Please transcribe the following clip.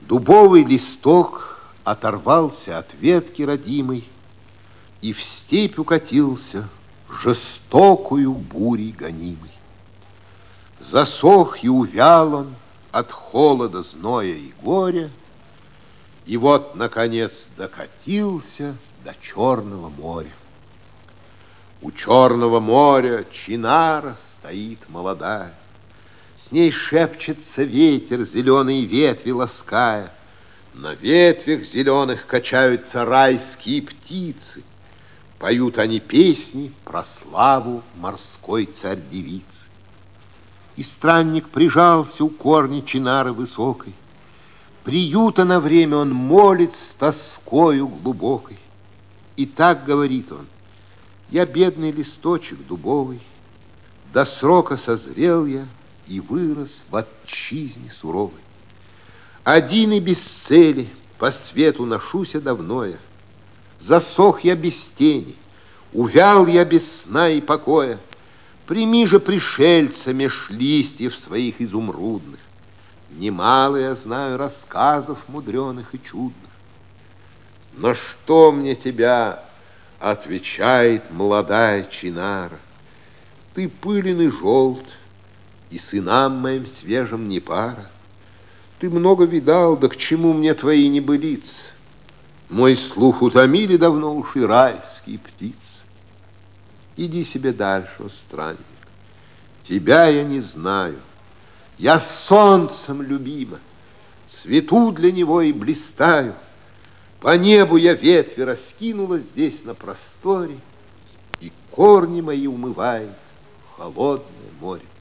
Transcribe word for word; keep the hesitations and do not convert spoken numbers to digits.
Дубовый листок оторвался от ветки родимой и в степь укатился жестокую бурей гонимой. Засох и увял он от холода, зноя и горя, и вот, наконец, докатился до Черного моря. У Черного моря чинара стоит молодая, с ней шепчется ветер, зеленые ветви лаская. На ветвях зеленых качаются райские птицы, поют они песни про славу морской царь-девицы. И странник прижался у корня чинары высокой, приюта на время он молит с тоскою глубокой. И так говорит он: я бедный листочек дубовый, до срока созрел я и вырос в отчизне суровой. Один и без цели по свету ношуся давно я, засох я без тени, увял я без сна и покоя. Прими же пришельца меж листьев своих изумрудных, немало я знаю рассказов мудреных и чудных. Но что мне тебя, отвечает молодая чинара, ты пылен и желт, и сынам моим свежим не пара. Ты много видал, да к чему мне твои небылицы? Мой слух утомили давно уж и райские птицы. Иди себе дальше, о странник, тебя я не знаю. Я солнцем любима, цвету для него и блистаю. По небу я ветви раскинула здесь на просторе, и корни мои умывает холодное море.